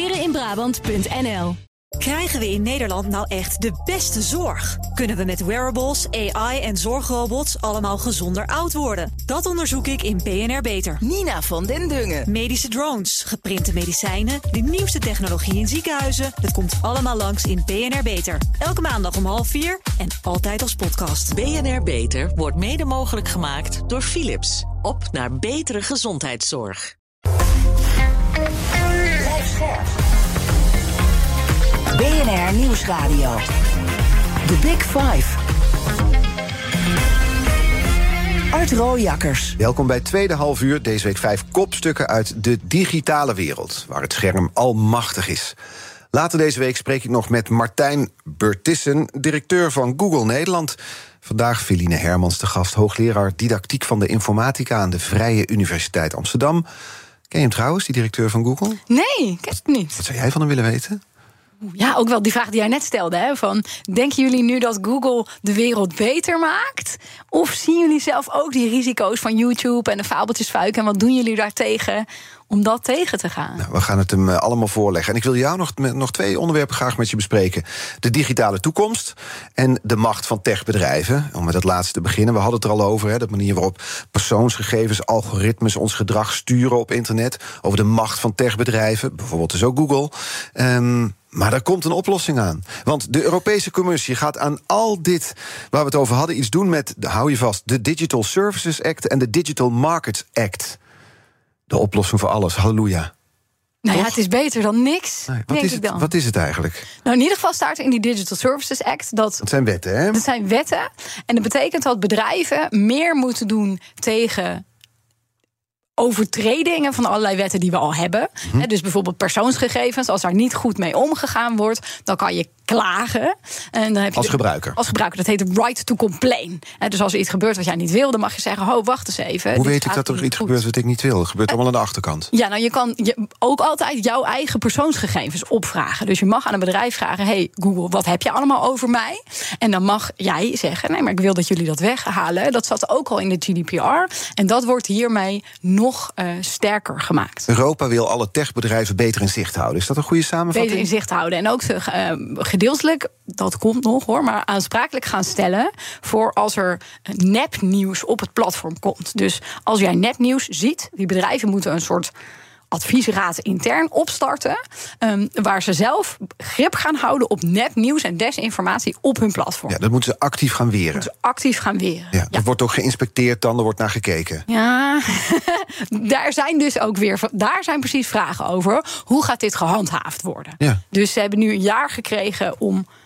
investereninbrabant.nl.
Krijgen we in Nederland nou echt de beste zorg? Kunnen we met wearables, AI en zorgrobots allemaal gezonder oud worden? Dat onderzoek ik in BNR Beter.
Nina van den Dungen.
Medische drones, geprinte medicijnen, de nieuwste technologie in ziekenhuizen. Het komt allemaal langs in BNR Beter. Elke maandag om 3:30 en altijd als podcast.
BNR Beter wordt mede mogelijk gemaakt door Philips. Op naar betere gezondheidszorg.
BNR Nieuwsradio. The Big Five. Art Rooijakkers.
Welkom bij tweede halfuur. Deze week 5 kopstukken uit de digitale wereld, waar het scherm almachtig is. Later deze week spreek ik nog met Martijn Burtissen, directeur van Google Nederland. Vandaag Feline Hermans, de gast, hoogleraar didactiek van de informatica aan de Vrije Universiteit Amsterdam. Ken je hem trouwens, die directeur van Google?
Nee, ik ken het niet.
Wat zou jij van hem willen weten?
Ja, ook wel die vraag die jij net stelde. Hè, van, denken jullie nu dat Google de wereld beter maakt? Of zien jullie zelf ook die risico's van YouTube en de fabeltjesfuik? En wat doen jullie daartegen om dat tegen te gaan?
Nou, we gaan het hem allemaal voorleggen. En ik wil jou nog 2 onderwerpen graag met je bespreken. De digitale toekomst en de macht van techbedrijven. Om met dat laatste te beginnen. We hadden het er al over, de manier waarop persoonsgegevens, algoritmes ons gedrag sturen op internet. Over de macht van techbedrijven, bijvoorbeeld dus ook Google. Maar daar komt een oplossing aan. Want de Europese Commissie gaat aan al dit waar we het over hadden iets doen met, hou je vast, de Digital Services Act en de Digital Markets Act. De oplossing voor alles, halleluja.
Nou ja, het is beter dan niks.
Nee, wat is het eigenlijk?
Nou, in ieder geval staat er in die Digital Services Act dat
zijn wetten, hè?
Dat zijn wetten. En dat betekent dat bedrijven meer moeten doen tegen overtredingen van allerlei wetten die we al hebben. Dus bijvoorbeeld persoonsgegevens. Als daar niet goed mee omgegaan wordt, dan kan je klagen. En dan heb je
als gebruiker?
Als gebruiker. Dat heet de right to complain. Dus als er iets gebeurt wat jij niet wil, dan mag je zeggen, wacht eens even.
Hoe weet ik dat er iets gebeurt wat ik niet wil? Het gebeurt allemaal aan de achterkant.
Ja, nou, je kan ook altijd jouw eigen persoonsgegevens opvragen. Dus je mag aan een bedrijf vragen, hey Google, wat heb je allemaal over mij? En dan mag jij zeggen, nee, maar ik wil dat jullie dat weghalen. Dat zat ook al in de GDPR. En dat wordt hiermee nog sterker gemaakt.
Europa wil alle techbedrijven beter in zicht houden. Is dat een goede samenvatting?
Beter in zicht houden. En ook gedeeltelijk, dat komt nog hoor, maar aansprakelijk gaan stellen voor als er nepnieuws op het platform komt. Dus als jij nepnieuws ziet, die bedrijven moeten een soort adviesraad intern opstarten, waar ze zelf grip gaan houden op nepnieuws en desinformatie op hun platform.
Ja, dat moeten ze actief gaan weren.
Ja.
Dat wordt ook geïnspecteerd, dan er wordt naar gekeken.
Ja, daar zijn precies vragen over. Hoe gaat dit gehandhaafd worden?
Ja.
Dus ze hebben nu een jaar gekregen om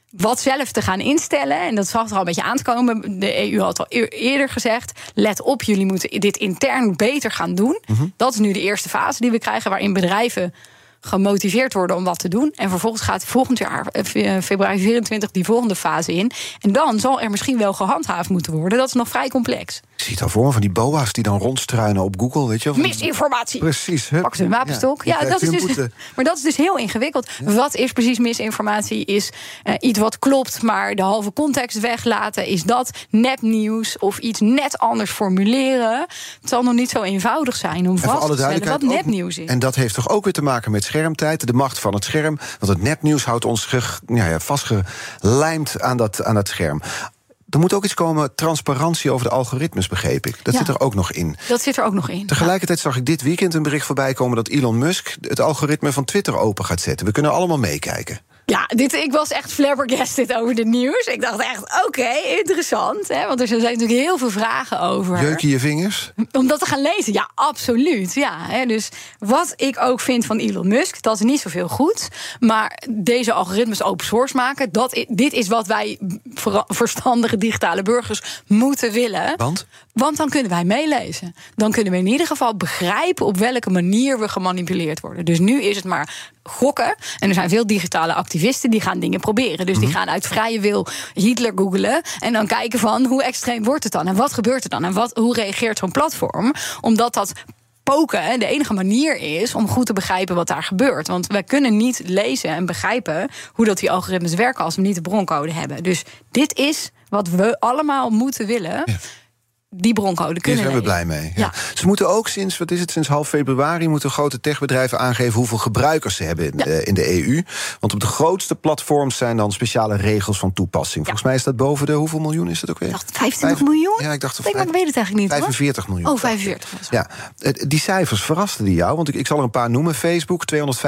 wat zelf te gaan instellen. En dat zag er al een beetje aan te komen. De EU had al eerder gezegd, let op, jullie moeten dit intern beter gaan doen. Dat is nu de eerste fase die we krijgen, waarin bedrijven gemotiveerd worden om wat te doen. En vervolgens gaat volgend jaar, februari 24, die volgende fase in. En dan zal er misschien wel gehandhaafd moeten worden. Dat is nog vrij complex.
Ik zie het al voor me, van die boa's die dan rondstruinen op Google, weet je wel?
Misinformatie.
Precies.
Pak ze een wapenstok. Ja, dat is dus, maar dat is dus heel ingewikkeld. Ja. Wat is precies misinformatie? Is iets wat klopt, maar de halve context weglaten? Is dat nepnieuws of iets net anders formuleren? Het zal nog niet zo eenvoudig zijn om vast te stellen wat nepnieuws is.
En dat heeft toch ook weer te maken met schermtijd, de macht van het scherm. Want het nepnieuws houdt ons vastgelijmd aan dat scherm. Er moet ook iets komen, transparantie over de algoritmes, begreep ik. Dat zit er ook nog in.
Dat zit er ook nog in.
Tegelijkertijd zag ik dit weekend een bericht voorbij komen dat Elon Musk het algoritme van Twitter open gaat zetten. We kunnen allemaal meekijken.
Ja, ik was echt flabbergasted over dit nieuws. Ik dacht echt, oké, interessant. Hè? Want er zijn natuurlijk heel veel vragen over.
Jeuk je vinger?
Om dat te gaan lezen, ja, absoluut. Ja, hè? Dus wat ik ook vind van Elon Musk, dat is niet zoveel goed. Maar deze algoritmes open source maken, dit is wat wij verstandige digitale burgers moeten willen. Want dan kunnen wij meelezen. Dan kunnen we in ieder geval begrijpen op welke manier we gemanipuleerd worden. Dus nu is het maar gokken. En er zijn veel digitale activisten die gaan dingen proberen. Dus die gaan uit vrije wil Hitler googlen en dan kijken van hoe extreem wordt het dan? En wat gebeurt er dan? En hoe reageert zo'n platform? Omdat dat poken de enige manier is om goed te begrijpen wat daar gebeurt. Want wij kunnen niet lezen en begrijpen hoe dat die algoritmes werken als we niet de broncode hebben. Dus dit is wat we allemaal moeten willen. Ja. Die broncode kunnen
Hier zijn we blij mee. Ja. Ze moeten ook sinds half februari moeten grote techbedrijven aangeven hoeveel gebruikers ze hebben in de EU. Want op de grootste platforms zijn dan speciale regels van toepassing. Volgens mij is dat boven de, hoeveel miljoen is dat ook weer?
Ik dacht 25 miljoen?
Ja, ik dacht
maar ik weet het eigenlijk niet.
45 miljoen.
Oh, 45.
Ja, die cijfers verrasten die jou, want ik zal er een paar noemen. Facebook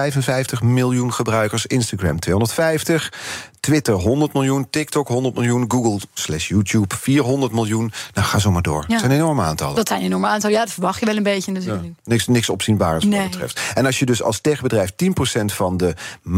255 miljoen gebruikers, Instagram 250, Twitter 100 miljoen, TikTok 100 miljoen, Google/YouTube 400 miljoen. Nou, ga zo maar door. Ja. Dat zijn enorme aantallen.
Dat zijn enorme aantallen, ja, dat verwacht je wel een beetje natuurlijk.
Ja. Niks opzienbaars wat dat betreft. En als je dus als techbedrijf 10% van de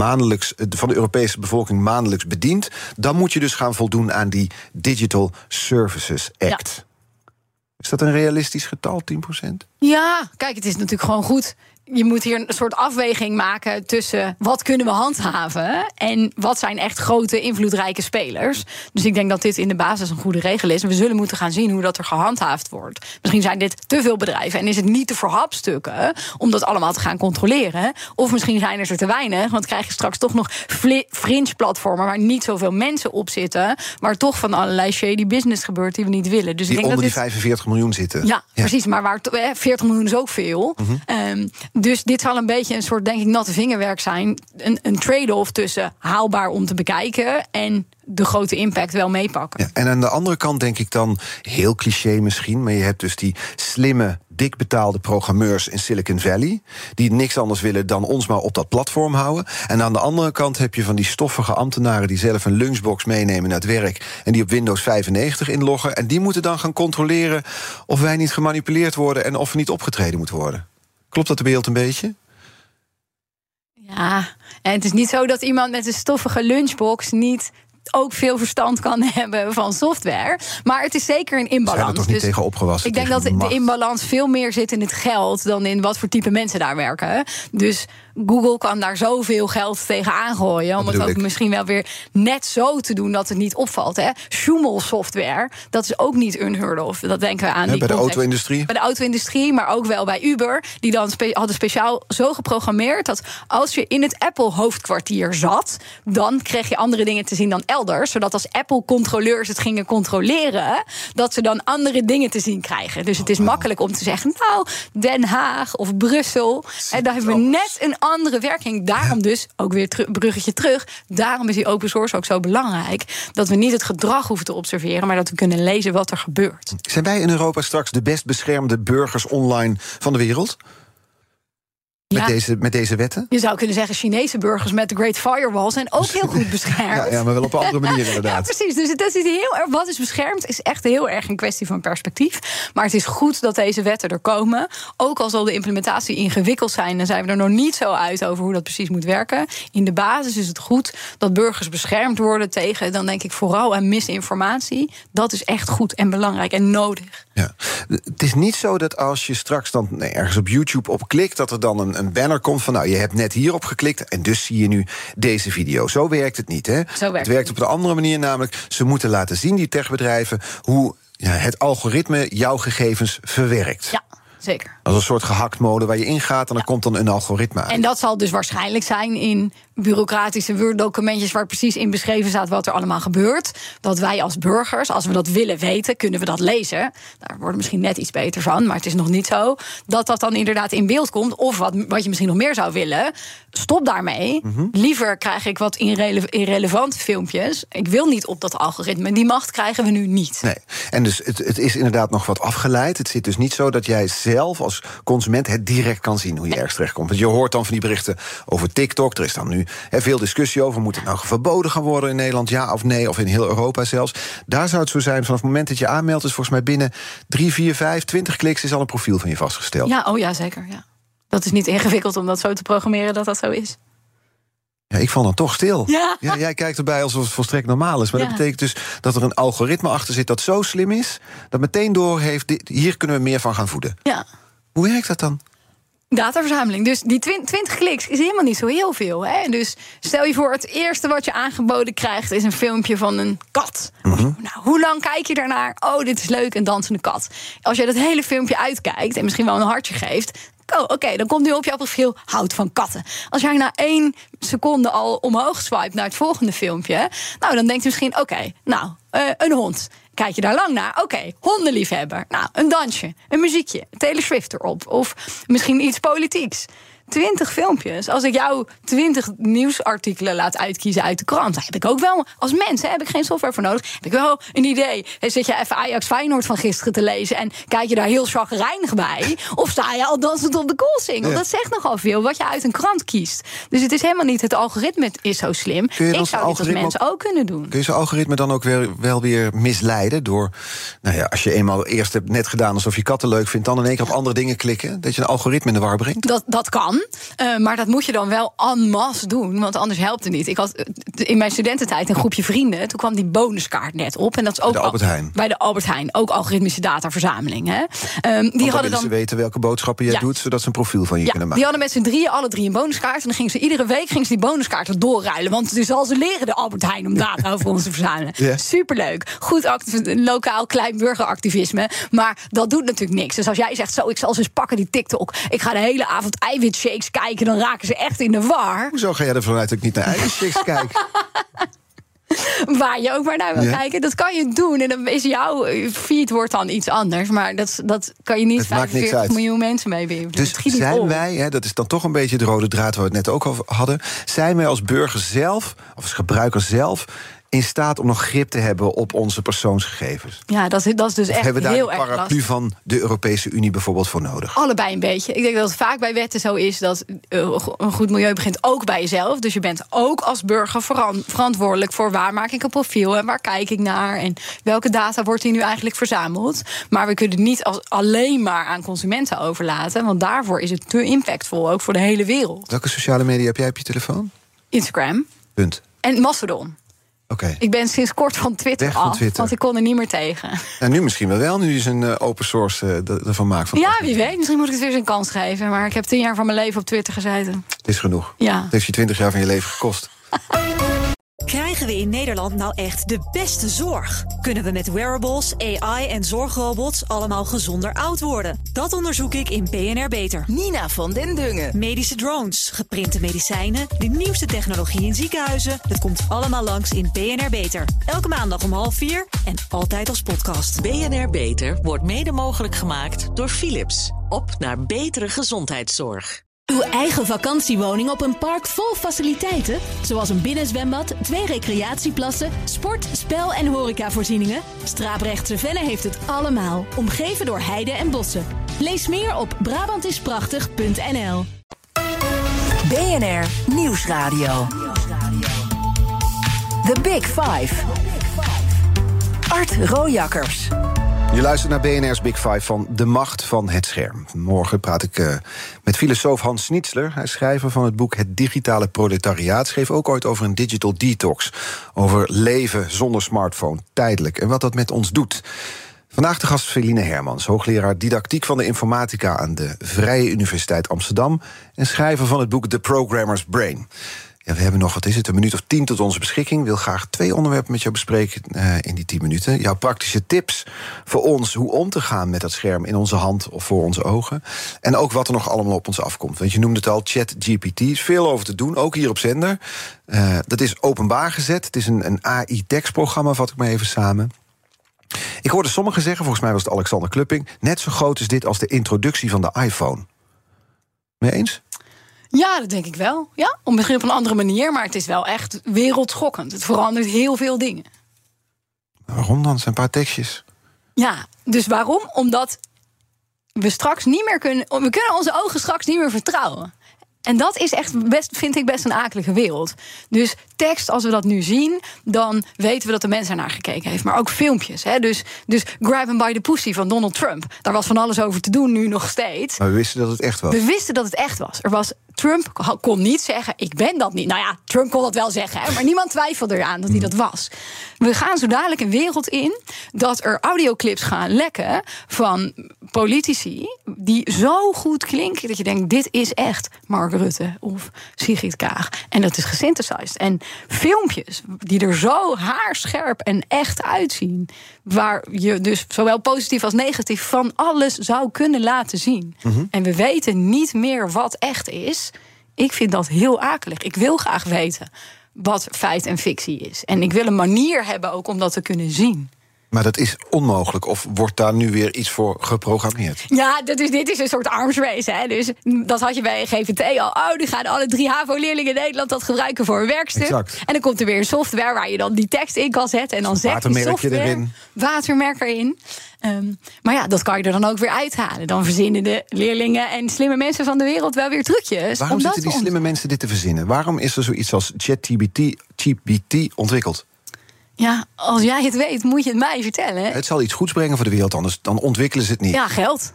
Europese bevolking maandelijks bedient, dan moet je dus gaan voldoen aan die Digital Services Act. Ja. Is dat een realistisch getal, 10%?
Ja, kijk, het is natuurlijk gewoon goed. Je moet hier een soort afweging maken tussen wat kunnen we handhaven en wat zijn echt grote, invloedrijke spelers. Dus ik denk dat dit in de basis een goede regel is. En we zullen moeten gaan zien hoe dat er gehandhaafd wordt. Misschien zijn dit te veel bedrijven en is het niet te verhapstukken om dat allemaal te gaan controleren. Of misschien zijn er te weinig, want krijg je straks toch nog fringe-platformen waar niet zoveel mensen op zitten, waar toch van allerlei shady business gebeurt die we niet willen. Dus
die
ik denk
onder
dat
die 45 miljoen zitten.
Ja, precies, maar waar 40 miljoen is ook veel. Dus dit zal een beetje een soort, denk ik, natte vingerwerk zijn. Een trade-off tussen haalbaar om te bekijken en de grote impact wel meepakken.
Ja, en aan de andere kant denk ik dan, heel cliché misschien, maar je hebt dus die slimme, dik betaalde programmeurs in Silicon Valley, die niks anders willen dan ons maar op dat platform houden. En aan de andere kant heb je van die stoffige ambtenaren die zelf een lunchbox meenemen naar het werk en die op Windows 95 inloggen. En die moeten dan gaan controleren of wij niet gemanipuleerd worden en of er niet opgetreden moet worden. Klopt dat beeld een beetje?
Ja, en het is niet zo dat iemand met een stoffige lunchbox niet ook veel verstand kan hebben van software. Maar het is zeker een inbalans.
Zijn er toch niet tegen opgewassen?
Ik denk dat de inbalans veel meer zit in het geld dan in wat voor type mensen daar werken. Dus Google kan daar zoveel geld tegen aangooien om het ook misschien wel weer net zo te doen dat het niet opvalt. Schumel-software, dat is ook niet unheard of. Dat denken we aan.
Bij de auto-industrie? Bij
de auto-industrie, maar ook wel bij Uber. Die dan hadden speciaal zo geprogrammeerd dat als je in het Apple-hoofdkwartier zat, dan kreeg je andere dingen te zien dan elders. Zodat als Apple-controleurs het gingen controleren, dat ze dan andere dingen te zien krijgen. Dus het is makkelijk om te zeggen, nou, Den Haag of Brussel. En daar hebben we net een andere werking. Daarom dus, ook weer bruggetje terug, daarom is die open source ook zo belangrijk. Dat we niet het gedrag hoeven te observeren, maar dat we kunnen lezen wat er gebeurt.
Zijn wij in Europa straks de best beschermde burgers online van de wereld? met deze wetten?
Je zou kunnen zeggen, Chinese burgers met de Great Firewall zijn ook heel goed beschermd.
Ja, maar wel op een andere manier inderdaad.
Ja, precies. Dus het is heel erg, wat is beschermd is echt heel erg een kwestie van perspectief. Maar het is goed dat deze wetten er komen. Ook al zal de implementatie ingewikkeld zijn, dan zijn we er nog niet zo uit over hoe dat precies moet werken. In de basis is het goed dat burgers beschermd worden tegen, dan denk ik vooral aan misinformatie. Dat is echt goed en belangrijk en nodig.
Ja. Het is niet zo dat als je straks dan ergens op YouTube op klikt, dat er dan een banner komt van, nou, je hebt net hierop geklikt en dus zie je nu deze video. Zo werkt het niet, hè? Het werkt op een andere manier, namelijk ze moeten laten zien, die techbedrijven, hoe het algoritme jouw gegevens verwerkt.
Ja. Zeker.
Als een soort gehaktmolen waar je ingaat en dan komt dan een algoritme uit.
En dat zal dus waarschijnlijk zijn in bureaucratische Word-documentjes waar precies in beschreven staat wat er allemaal gebeurt. Dat wij als burgers, als we dat willen weten, kunnen we dat lezen. Daar worden we misschien net iets beter van, maar het is nog niet zo dat dat dan inderdaad in beeld komt. Of wat je misschien nog meer zou willen, stop daarmee. Liever krijg ik wat irrelevante filmpjes. Ik wil niet op dat algoritme. Die macht krijgen we nu niet.
Nee. En dus het is inderdaad nog wat afgeleid. Het zit dus niet zo dat jij zelf als consument het direct kan zien hoe je ergens terechtkomt. Want je hoort dan van die berichten over TikTok. Er is dan nu veel discussie over, moet het nou verboden gaan worden in Nederland, ja of nee, of in heel Europa zelfs. Daar zou het zo zijn, vanaf het moment dat je aanmeldt, is volgens mij binnen 3, 4, 5, 20 kliks is al een profiel van je vastgesteld.
Ja, zeker. Ja. Dat is niet ingewikkeld om dat zo te programmeren dat zo is.
Ja, ik val dan toch stil.
Ja.
Ja, jij kijkt erbij alsof het volstrekt normaal is. Maar dat betekent dus dat er een algoritme achter zit dat zo slim is, dat meteen doorheeft, hier kunnen we meer van gaan voeden.
Ja.
Hoe werkt dat dan?
Dataverzameling. Dus die 20 kliks is helemaal niet zo heel veel. Hè? Dus stel je voor, het eerste wat je aangeboden krijgt is een filmpje van een kat. Nou, hoe lang kijk je daarnaar? Oh, dit is leuk, een dansende kat. Als je dat hele filmpje uitkijkt en misschien wel een hartje geeft, oké, dan komt nu op jouw profiel hout van katten. Als jij na 1 seconde al omhoog swipe naar het volgende filmpje, nou, dan denkt je misschien, een hond. Kijk je daar lang naar? Oké, hondenliefhebber. Nou, een dansje, een muziekje, Taylor Swift erop. Of misschien iets politieks. 20 filmpjes. Als ik jou 20 nieuwsartikelen laat uitkiezen uit de krant, dan heb ik ook wel, als mens, heb ik geen software voor nodig, heb ik wel een idee. Zit je even Ajax Feyenoord van gisteren te lezen en kijk je daar heel chagrijnig bij? Of sta je al dansend op de koolsingel? Ja. Dat zegt nogal veel wat je uit een krant kiest. Dus het is helemaal niet het algoritme is zo slim. Ik zou dit als mensen ook kunnen doen.
Kun je zo'n algoritme dan ook wel weer misleiden door, als je eenmaal eerst hebt net gedaan alsof je katten leuk vindt, dan in één keer op andere dingen klikken, dat je een algoritme in de war brengt?
Dat kan. Maar dat moet je dan wel en masse doen, want anders helpt het niet. Ik had in mijn studententijd een groepje vrienden, toen kwam die bonuskaart net op. En dat is ook bij de Albert Heijn, ook algoritmische dataverzameling. Hè.
Die hadden dan, ze weten welke boodschappen jij doet, zodat ze een profiel van je kunnen maken.
Die hadden met z'n drieën, alle drie een bonuskaart. En dan gingen ze iedere week die bonuskaarten doorruilen. Want dus al ze leren de Albert Heijn om data over ons te verzamelen. Ja. Superleuk. Goed lokaal klein burgeractivisme. Maar dat doet natuurlijk niks. Dus als jij zegt, ik zal ze eens pakken die TikTok. Ik ga de hele avond eiwitshakes kijken, dan raken ze echt in de war.
Hoezo ga jij ervan uit dat ik niet naar eiwitshakes kijk?
Waar je ook maar naar wil kijken. Dat kan je doen. En dan is jouw feed wordt dan iets anders. Maar dat kan je niet 45 miljoen mensen mee beïnvloeden.
Dus zijn wij, dat is dan toch een beetje de rode draad waar we het net ook over hadden, zijn wij als burger zelf, of als gebruiker zelf, in staat om nog grip te hebben op onze persoonsgegevens?
Ja, dat is dus echt
hebben we daar
heel
een paraplu van de Europese Unie bijvoorbeeld voor nodig?
Allebei een beetje. Ik denk dat het vaak bij wetten zo is dat een goed milieu begint ook bij jezelf. Dus je bent ook als burger verantwoordelijk voor waar maak ik een profiel en waar kijk ik naar en welke data wordt hier nu eigenlijk verzameld. Maar we kunnen het niet alleen maar aan consumenten overlaten, want daarvoor is het te impactvol, ook voor de hele wereld.
Welke sociale media heb jij op je telefoon?
Instagram.
Punt.
En Mastodon.
Okay.
Ik ben sinds kort van Twitter af, want ik kon er niet meer tegen.
Nou, nu misschien wel. Nu is een open source ervan maakt.
Wie weet. Misschien moet ik het weer eens een kans geven. Maar ik heb 10 jaar van mijn leven op Twitter gezeten.
Het is genoeg.
Ja.
Het heeft je 20 jaar van je leven gekost.
Krijgen we in Nederland nou echt de beste zorg? Kunnen we met wearables, AI en zorgrobots allemaal gezonder oud worden? Dat onderzoek ik in BNR Beter.
Nina van den Dungen.
Medische drones, geprinte medicijnen, de nieuwste technologie in ziekenhuizen. Het komt allemaal langs in BNR Beter. Elke maandag om 3:30 en altijd als podcast.
BNR Beter wordt mede mogelijk gemaakt door Philips. Op naar betere gezondheidszorg.
Uw eigen vakantiewoning op een park vol faciliteiten, zoals een binnenzwembad, 2 recreatieplassen, sport, spel- en horecavoorzieningen. Straaprechtse Venne heeft het allemaal, omgeven door heide en bossen. Lees meer op Brabantisprachtig.nl.
BNR Nieuwsradio. The Big Five. Art Rojakkers.
Je luistert naar BNR's Big Five van De Macht van het Scherm. Morgen praat ik met filosoof Hans Schnitzler. Hij is schrijver van het boek Het Digitale Proletariaat. Schreef ook ooit over een digital detox. Over leven zonder smartphone, tijdelijk. En wat dat met ons doet. Vandaag de gast Feline Hermans, hoogleraar didactiek van de informatica aan de Vrije Universiteit Amsterdam en schrijver van het boek The Programmer's Brain. Ja, we hebben nog, een minuut of 10 tot onze beschikking. Ik wil graag 2 onderwerpen met jou bespreken in die 10 minuten. Jouw praktische tips voor ons hoe om te gaan met dat scherm in onze hand of voor onze ogen. En ook wat er nog allemaal op ons afkomt. Want je noemde het al, ChatGPT. Er is veel over te doen, ook hier op zender. Dat is openbaar gezet. Het is een AI-tekstprogramma, vat ik maar even samen. Ik hoorde sommigen zeggen, volgens mij was het Alexander Klupping, net zo groot is dit als de introductie van de iPhone. Mee eens?
Ja, dat denk ik wel. Ja, misschien op een andere manier, maar het is wel echt wereldschokkend. Het verandert heel veel dingen.
Waarom dan? Het zijn een paar tekstjes.
Ja, dus waarom? Omdat we straks niet meer kunnen onze ogen straks niet meer vertrouwen. En dat is echt vind ik best een akelige wereld. Dus tekst, als we dat nu zien, dan weten we dat de mens ernaar gekeken heeft. Maar ook filmpjes. Hè? Dus grab him by the pussy van Donald Trump. Daar was van alles over te doen, nu nog steeds.
Maar we wisten dat het echt was.
We wisten dat het echt was. Trump kon niet zeggen, ik ben dat niet. Nou ja, Trump kon dat wel zeggen, hè, maar niemand twijfelde eraan dat hij dat was. We gaan zo dadelijk een wereld in dat er audioclips gaan lekken van politici die zo goed klinken dat je denkt, dit is echt Mark Rutte of Sigrid Kaag. En dat is gesynthesized. En filmpjes die er zo haarscherp en echt uitzien, waar je dus zowel positief als negatief van alles zou kunnen laten zien. Mm-hmm. En we weten niet meer wat echt is. Ik vind dat heel akelig. Ik wil graag weten wat feit en fictie is. En ik wil een manier hebben ook om dat te kunnen zien.
Maar dat is onmogelijk. Of wordt daar nu weer iets voor geprogrammeerd?
Ja, dit is een soort arms race. Hè? Dus dat had je bij GVT al. Oh, nu gaan alle 3 HAVO-leerlingen in Nederland dat gebruiken voor een werkstuk.
Exact.
En dan komt er weer een software waar je dan die tekst in kan zetten. En dan zet die software
erin.
Watermerk erin. Maar ja, dat kan je er dan ook weer uithalen. Dan verzinnen de leerlingen en slimme mensen van de wereld wel weer trucjes.
Waarom zitten die slimme mensen dit te verzinnen? Waarom is er zoiets als ChatGPT ontwikkeld?
Ja, als jij het weet, moet je het mij vertellen.
Het zal iets goeds brengen voor de wereld, anders dan ontwikkelen ze het niet.
Ja, geld.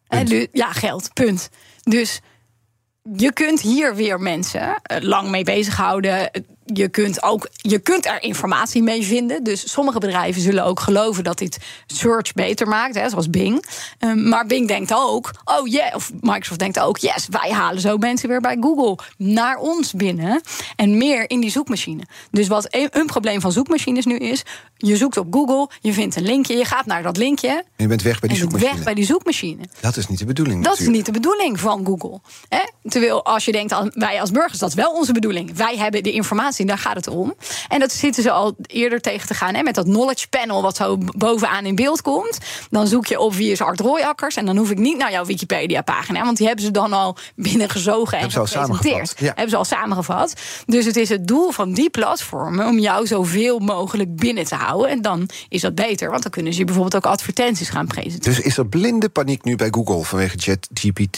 Geld, punt. Dus je kunt hier weer mensen lang mee bezighouden. Je kunt er informatie mee vinden. Dus sommige bedrijven zullen ook geloven dat dit search beter maakt, hè, zoals Bing. Maar Bing denkt ook, of Microsoft denkt ook, yes, wij halen zo mensen weer bij Google naar ons binnen. En meer in die zoekmachine. Dus wat een probleem van zoekmachines nu is, je zoekt op Google, je vindt een linkje, je gaat naar dat linkje. En
je bent weg bij die zoekmachine. Dat is niet de bedoeling.
Dat is niet de bedoeling van Google. Hè? Terwijl als je denkt, wij als burgers, dat is wel onze bedoeling. Wij hebben de informatie, daar gaat het om. En dat zitten ze al eerder tegen te gaan. Hè? Met dat knowledge panel wat zo bovenaan in beeld komt. Dan zoek je op wie is Art Rojakkers. En dan hoef ik niet naar jouw Wikipedia-pagina. Want die hebben ze dan al binnengezogen en gepresenteerd. Ja. Hebben ze al samengevat. Dus het is het doel van die platformen om jou zoveel mogelijk binnen te houden. En dan is dat beter. Want dan kunnen ze bijvoorbeeld ook advertenties gaan presenteren.
Dus is er blinde paniek nu bij Google vanwege ChatGPT?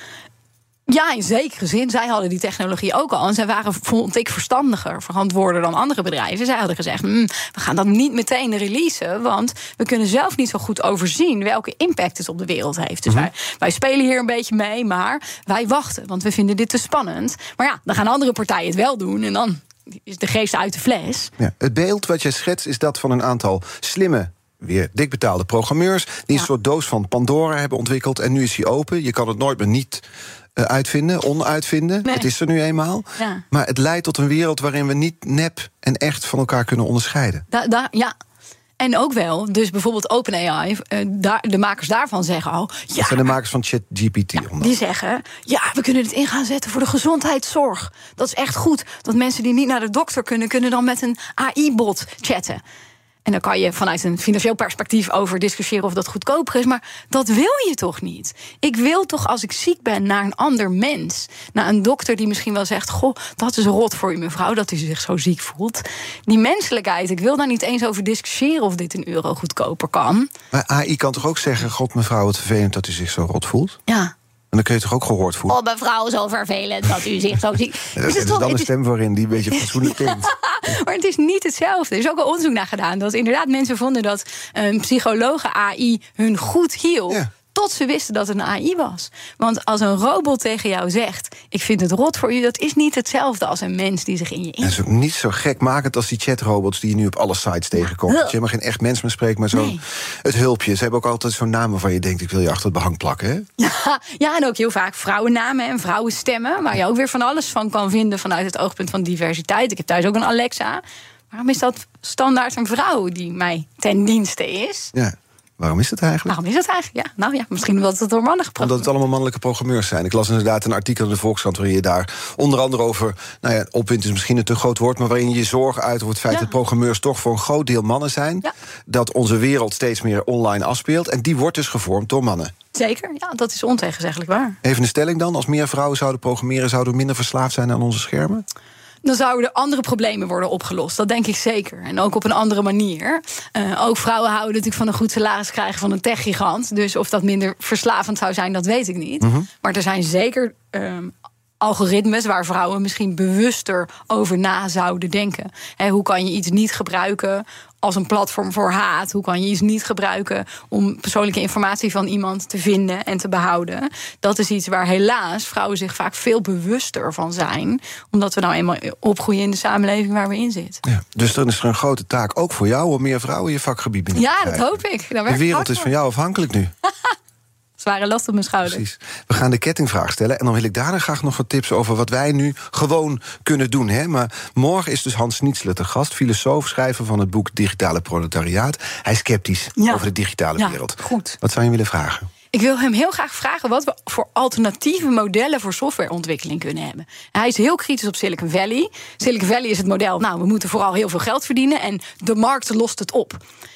Ja, in zekere zin. Zij hadden die technologie ook al. En zij waren, vond ik, verantwoorder dan andere bedrijven. Zij hadden gezegd, we gaan dat niet meteen releasen. Want we kunnen zelf niet zo goed overzien welke impact het op de wereld heeft. Dus wij spelen hier een beetje mee, maar wij wachten. Want we vinden dit te spannend. Maar ja, dan gaan andere partijen het wel doen. En dan is de geest uit de fles. Ja,
het beeld wat jij schetst is dat van een aantal slimme, weer dikbetaalde programmeurs die een soort doos van Pandora hebben ontwikkeld. En nu is die open. Je kan het nooit meer niet onuitvinden. Nee. Het is er nu eenmaal. Ja. Maar het leidt tot een wereld waarin we niet nep en echt van elkaar kunnen onderscheiden.
Ja. En ook wel, dus bijvoorbeeld OpenAI, de makers daarvan zeggen al, ja,
dat zijn de makers van ChatGPT.
Ja, die zeggen, ja, we kunnen het in gaan zetten voor de gezondheidszorg. Dat is echt goed. Dat mensen die niet naar de dokter kunnen dan met een AI-bot chatten. En dan kan je vanuit een financieel perspectief over discussiëren of dat goedkoper is. Maar dat wil je toch niet? Ik wil toch, als ik ziek ben, naar een ander mens. Naar een dokter die misschien wel zegt, goh, dat is rot voor u mevrouw, dat u zich zo ziek voelt. Die menselijkheid, ik wil daar niet eens over discussiëren of dit een euro goedkoper kan.
Maar AI kan toch ook zeggen, god mevrouw, wat vervelend dat u zich zo rot voelt?
Ja.
dan kun je toch ook gehoord voelen?
Oh, mevrouw, zo vervelend dat u zich zo ziet.
Er is dan een stem voor in die een beetje fatsoenlijk klinkt.
Maar het is niet hetzelfde. Er is ook al onderzoek naar gedaan. Dat inderdaad mensen vonden dat psychologen AI hun goed hielp.
Ja.
Tot ze wisten dat het een AI was. Want als een robot tegen jou zegt, ik vind het rot voor u, dat is niet hetzelfde als een mens die zich in je
En het is ook niet zo gekmakend als die chatrobots die je nu op alle sites tegenkomt. Dat je helemaal geen echt mens meer spreekt, maar het hulpje. Ze hebben ook altijd zo'n naam waarvan je denkt, ik wil je achter het behang plakken. Hè?
Ja, en ook heel vaak vrouwennamen en vrouwenstemmen, waar je ook weer van alles van kan vinden vanuit het oogpunt van diversiteit. Ik heb thuis ook een Alexa. Waarom is dat standaard een vrouw die mij ten dienste is?
Ja. Waarom is dat eigenlijk?
Ja, nou ja, misschien omdat het door mannen geprogrammeerd.
Omdat het allemaal mannelijke programmeurs zijn. Ik las inderdaad een artikel in de Volkskrant waarin je daar onder andere over, opwind is misschien een te groot woord, maar waarin je zorg uit over het feit dat programmeurs toch voor een groot deel mannen zijn. Ja. Dat onze wereld steeds meer online afspeelt. En die wordt dus gevormd door mannen.
Zeker, ja, dat is ontegenzeggelijk waar.
Even een stelling dan. Als meer vrouwen zouden programmeren, zouden we minder verslaafd zijn aan onze schermen?
Dan zouden er andere problemen worden opgelost. Dat denk ik zeker. En ook op een andere manier. Ook vrouwen houden natuurlijk van een goed salaris krijgen van een techgigant. Dus of dat minder verslavend zou zijn, dat weet ik niet. Mm-hmm. Maar er zijn zeker algoritmes waar vrouwen misschien bewuster over na zouden denken. Hoe kan je iets niet gebruiken als een platform voor haat? Hoe kan je iets niet gebruiken om persoonlijke informatie van iemand te vinden en te behouden? Dat is iets waar helaas vrouwen zich vaak veel bewuster van zijn. Omdat we nou eenmaal opgroeien in de samenleving waar we in zitten. Ja,
dus dan is er een grote taak ook voor jou om meer vrouwen in je vakgebied binnen te krijgen.
Ja, dat hoop ik.
De wereld is van jou afhankelijk nu.
Zware last op mijn schouder.
Precies. We gaan de kettingvraag stellen. En dan wil ik daarna graag nog wat tips over wat wij nu gewoon kunnen doen. Hè? Maar morgen is dus Hans Nietzsche te gast. Filosoof, schrijver van het boek Digitale Proletariaat. Hij is sceptisch over de digitale wereld.
Goed.
Wat zou je willen vragen?
Ik wil hem heel graag vragen wat we voor alternatieve modellen voor softwareontwikkeling kunnen hebben. Hij is heel kritisch op Silicon Valley. Silicon Valley is het model, we moeten vooral heel veel geld verdienen en de markt lost het op.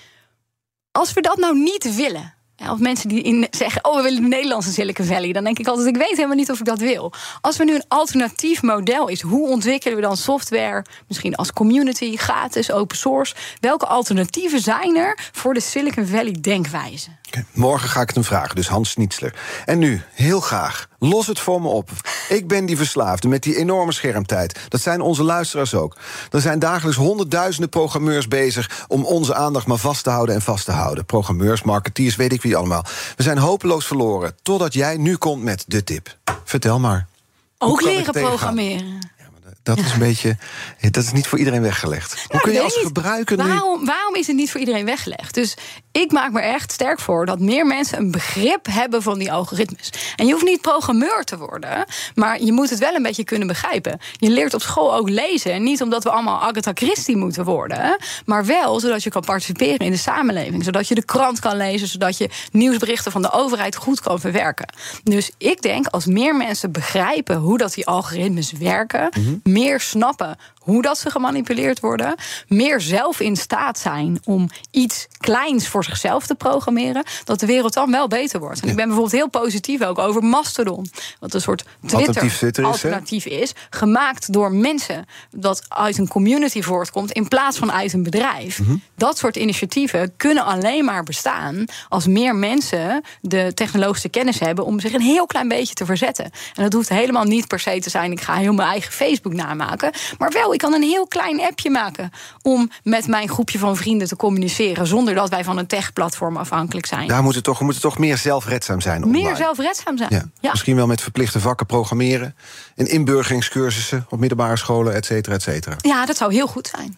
Als we dat nou niet willen, of mensen die zeggen, we willen de Nederlandse Silicon Valley, dan denk ik altijd, ik weet helemaal niet of ik dat wil. Als we nu een alternatief model is, hoe ontwikkelen we dan software, misschien als community, gratis, open source? Welke alternatieven zijn er voor de Silicon Valley denkwijze?
Okay, morgen ga ik het hem vragen, dus Hans Nietzsche. En nu, heel graag, los het voor me op. Ik ben die verslaafde met die enorme schermtijd. Dat zijn onze luisteraars ook. Er zijn dagelijks honderdduizenden programmeurs bezig om onze aandacht maar vast te houden en vast te houden. Programmeurs, marketeers, weet ik wie allemaal. We zijn hopeloos verloren, totdat jij nu komt met de tip. Vertel maar.
Ook leren programmeren.
Dat is een beetje, dat is niet voor iedereen weggelegd. Hoe kun je als gebruiker nu...
Waarom is het niet voor iedereen weggelegd? Dus ik maak me echt sterk voor dat meer mensen een begrip hebben van die algoritmes. En je hoeft niet programmeur te worden, maar je moet het wel een beetje kunnen begrijpen. Je leert op school ook lezen. Niet omdat we allemaal Agatha Christie moeten worden, maar wel zodat je kan participeren in de samenleving. Zodat je de krant kan lezen, zodat je nieuwsberichten van de overheid goed kan verwerken. Dus ik denk, als meer mensen begrijpen hoe dat die algoritmes werken, meer snappen hoe dat ze gemanipuleerd worden, meer zelf in staat zijn om iets kleins voor zichzelf te programmeren, dat de wereld dan wel beter wordt. En ik ben bijvoorbeeld heel positief ook over Mastodon, wat een soort Twitter-alternatief is, gemaakt door mensen, dat uit een community voortkomt in plaats van uit een bedrijf. Dat soort initiatieven kunnen alleen maar bestaan als meer mensen de technologische kennis hebben om zich een heel klein beetje te verzetten. En dat hoeft helemaal niet per se te zijn, ik ga heel mijn eigen Facebook namaken, maar wel, ik kan een heel klein appje maken om met mijn groepje van vrienden te communiceren zonder dat wij van een techplatform afhankelijk zijn.
Daar moeten toch meer zelfredzaam zijn online.
Meer zelfredzaam zijn. Ja.
Misschien wel met verplichte vakken programmeren en inburgeringscursussen op middelbare scholen, et cetera, et cetera.
Ja, dat zou heel goed zijn.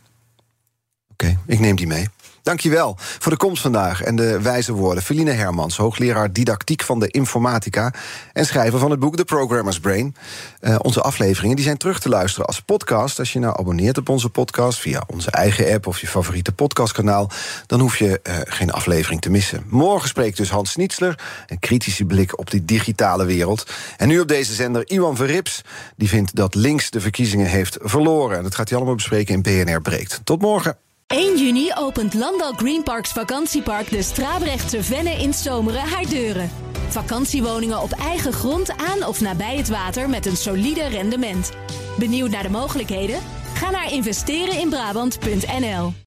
Oké, ik neem die mee. Dankjewel voor de komst vandaag en de wijze woorden. Feline Hermans, hoogleraar didactiek van de informatica en schrijver van het boek The Programmer's Brain. Onze afleveringen die zijn terug te luisteren als podcast. Als je nou abonneert op onze podcast via onze eigen app of je favoriete podcastkanaal, dan hoef je geen aflevering te missen. Morgen spreekt dus Hans Nietzsche, een kritische blik op die digitale wereld. En nu op deze zender Iwan Verrips, die vindt dat links de verkiezingen heeft verloren. En dat gaat hij allemaal bespreken in BNR Breekt. Tot morgen.
1 juni opent Landal Green Parks vakantiepark de Strabrechtse Venne in Zomeren haar deuren. Vakantiewoningen op eigen grond aan of nabij het water met een solide rendement. Benieuwd naar de mogelijkheden? Ga naar investereninbrabant.nl.